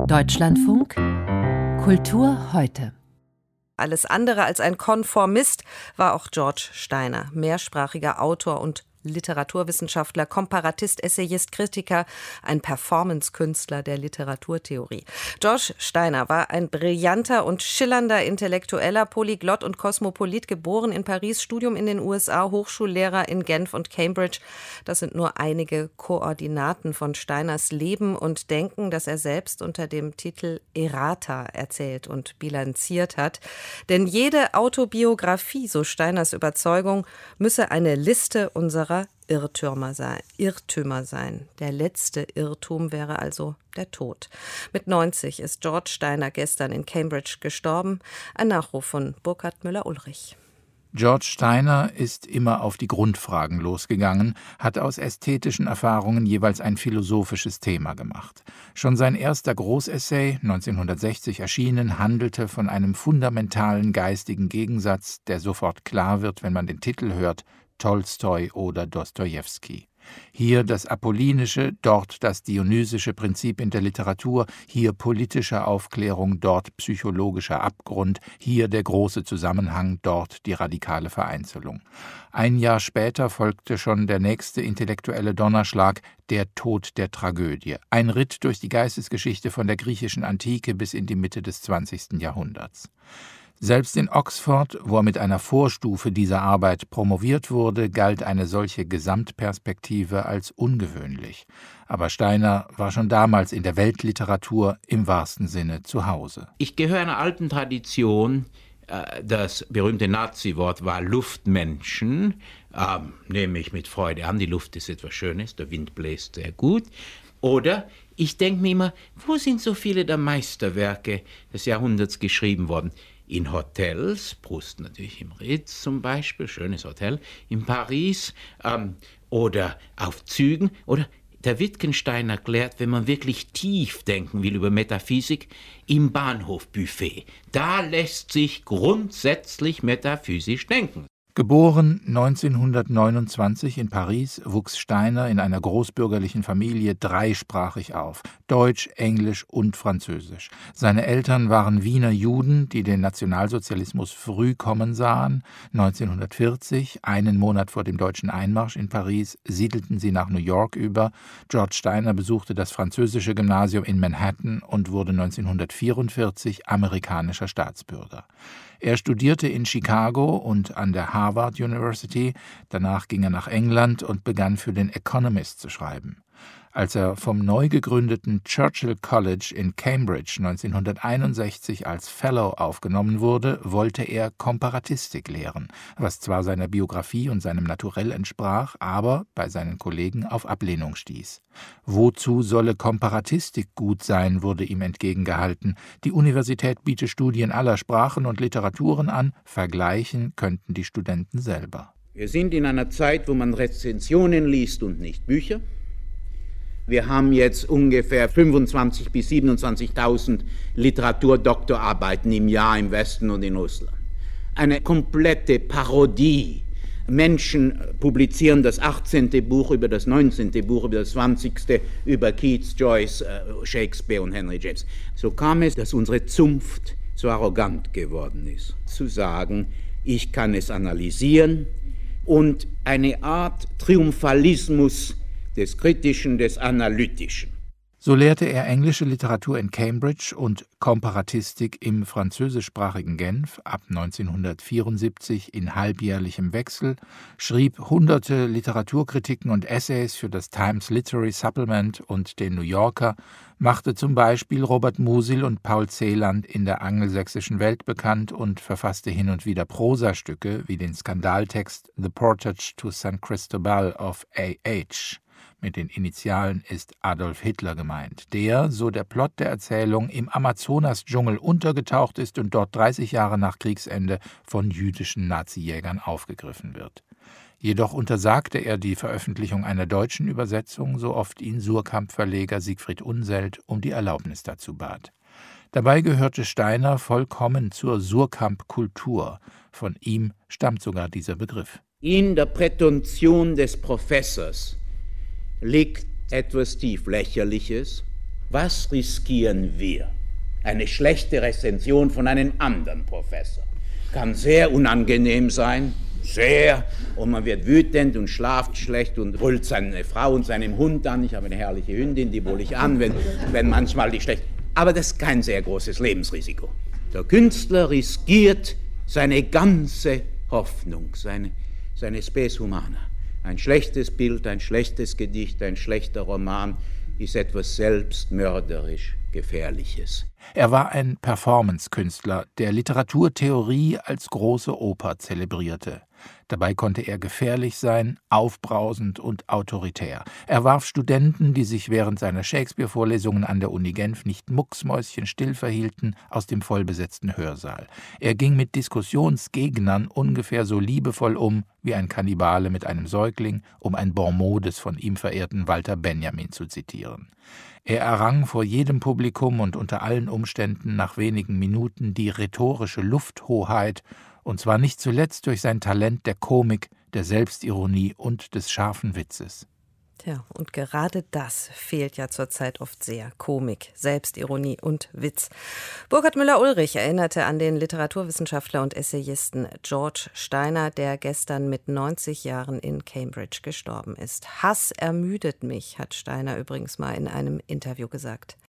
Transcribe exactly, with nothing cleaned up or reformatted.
Deutschlandfunk Kultur heute. Alles andere als ein Konformist war auch George Steiner, mehrsprachiger Autor und Literaturwissenschaftler, Komparatist, Essayist, Kritiker, ein Performance-Künstler der Literaturtheorie. George Steiner war ein brillanter und schillernder Intellektueller, Polyglott und Kosmopolit, geboren in Paris, Studium in den U S A, Hochschullehrer in Genf und Cambridge. Das sind nur einige Koordinaten von Steiners Leben und Denken, das er selbst unter dem Titel Errata erzählt und bilanziert hat. Denn jede Autobiografie, so Steiners Überzeugung, müsse eine Liste unserer Irrtümer sein, Irrtümer sein. Der letzte Irrtum wäre also der Tod. Mit neunzig ist George Steiner gestern in Cambridge gestorben. Ein Nachruf von Burkhard Müller-Ulrich. George Steiner ist immer auf die Grundfragen losgegangen, hat aus ästhetischen Erfahrungen jeweils ein philosophisches Thema gemacht. Schon sein erster Großessay, neunzehnhundertsechzig erschienen, handelte von einem fundamentalen geistigen Gegensatz, der sofort klar wird, wenn man den Titel hört: Tolstoi oder Dostojewski. Hier das apollinische, dort das dionysische Prinzip in der Literatur, hier politische Aufklärung, dort psychologischer Abgrund, hier der große Zusammenhang, dort die radikale Vereinzelung. Ein Jahr später folgte schon der nächste intellektuelle Donnerschlag, der Tod der Tragödie. Ein Ritt durch die Geistesgeschichte von der griechischen Antike bis in die Mitte des zwanzigsten Jahrhunderts. Selbst in Oxford, wo er mit einer Vorstufe dieser Arbeit promoviert wurde, galt eine solche Gesamtperspektive als ungewöhnlich. Aber Steiner war schon damals in der Weltliteratur im wahrsten Sinne zu Hause. Ich gehöre einer alten Tradition. Das berühmte Nazi-Wort war Luftmenschen. Ähm, nehme ich mit Freude an. Die Luft ist etwas Schönes, der Wind bläst sehr gut. Oder ich denke mir immer, wo sind so viele der Meisterwerke des Jahrhunderts geschrieben worden? In Hotels, Proust natürlich im Ritz zum Beispiel, schönes Hotel, in Paris, ähm, oder auf Zügen. Oder der Wittgenstein erklärt, wenn man wirklich tief denken will über Metaphysik, im Bahnhofbuffet. Da lässt sich grundsätzlich metaphysisch denken. Geboren neunzehnhundertneunundzwanzig in Paris, wuchs Steiner in einer großbürgerlichen Familie dreisprachig auf: Deutsch, Englisch und Französisch. Seine Eltern waren Wiener Juden, die den Nationalsozialismus früh kommen sahen. neunzehnhundertvierzig, einen Monat vor dem deutschen Einmarsch in Paris, siedelten sie nach New York über. George Steiner besuchte das französische Gymnasium in Manhattan und wurde neunzehnhundertvierundvierzig amerikanischer Staatsbürger. Er studierte in Chicago und an der Harvard University, danach ging er nach England und begann für den Economist zu schreiben. Als er vom neu gegründeten Churchill College in Cambridge neunzehnhunderteinundsechzig als Fellow aufgenommen wurde, wollte er Komparatistik lehren, was zwar seiner Biografie und seinem Naturell entsprach, aber bei seinen Kollegen auf Ablehnung stieß. Wozu solle Komparatistik gut sein, wurde ihm entgegengehalten. Die Universität biete Studien aller Sprachen und Literaturen an, vergleichen könnten die Studenten selber. Wir sind in einer Zeit, wo man Rezensionen liest und nicht Bücher. Wir haben jetzt ungefähr fünfundzwanzigtausend bis siebenundzwanzigtausend Literaturdoktorarbeiten im Jahr im Westen und in Russland. Eine komplette Parodie. Menschen publizieren das achtzehnte Buch über das neunzehnte Buch, über das zwanzigste über Keats, Joyce, Shakespeare und Henry James. So kam es, dass unsere Zunft so arrogant geworden ist, zu sagen, ich kann es analysieren, und eine Art Triumphalismus des Kritischen, des Analytischen. So lehrte er englische Literatur in Cambridge und Komparatistik im französischsprachigen Genf ab neunzehnhundertvierundsiebzig in halbjährlichem Wechsel, schrieb hunderte Literaturkritiken und Essays für das Times Literary Supplement und den New Yorker, machte zum Beispiel Robert Musil und Paul Celan in der angelsächsischen Welt bekannt und verfasste hin und wieder Prosastücke wie den Skandaltext The Portage to San Cristobal of A H Mit den Initialen ist Adolf Hitler gemeint, der, so der Plot der Erzählung, im Amazonas-Dschungel untergetaucht ist und dort dreißig Jahre nach Kriegsende von jüdischen Nazijägern aufgegriffen wird. Jedoch untersagte er die Veröffentlichung einer deutschen Übersetzung, so oft ihn Suhrkamp-Verleger Siegfried Unseld um die Erlaubnis dazu bat. Dabei gehörte Steiner vollkommen zur Suhrkamp-Kultur. Von ihm stammt sogar dieser Begriff. In der Prätention des Professors liegt etwas tief Lächerliches, Was riskieren wir? Eine schlechte Rezension von einem anderen Professor kann sehr unangenehm sein, sehr, und man wird wütend und schlaft schlecht und brüllt seine Frau und seinem Hund an. Ich habe eine herrliche Hündin, die brülle ich an, wenn, wenn manchmal die schlecht... Aber das ist kein sehr großes Lebensrisiko. Der Künstler riskiert seine ganze Hoffnung, seine, seine Spes Humana. Ein schlechtes Bild, ein schlechtes Gedicht, ein schlechter Roman ist etwas selbstmörderisch Gefährliches. Er war ein Performance-Künstler, der Literaturtheorie als große Oper zelebrierte. Dabei konnte er gefährlich sein, aufbrausend und autoritär. Er warf Studenten, die sich während seiner Shakespeare-Vorlesungen an der Uni Genf nicht mucksmäuschenstill verhielten, aus dem vollbesetzten Hörsaal. Er ging mit Diskussionsgegnern ungefähr so liebevoll um wie ein Kannibale mit einem Säugling, um ein Bon mot des von ihm verehrten Walter Benjamin zu zitieren. Er errang vor jedem Publikum und unter allen Umständen nach wenigen Minuten die rhetorische Lufthoheit, und zwar nicht zuletzt durch sein Talent der Komik, der Selbstironie und des scharfen Witzes. Tja, und gerade das fehlt ja zurzeit oft sehr. Komik, Selbstironie und Witz. Burkhard Müller-Ulrich erinnerte an den Literaturwissenschaftler und Essayisten George Steiner, der gestern mit neunzig Jahren in Cambridge gestorben ist. Hass ermüdet mich, hat Steiner übrigens mal in einem Interview gesagt.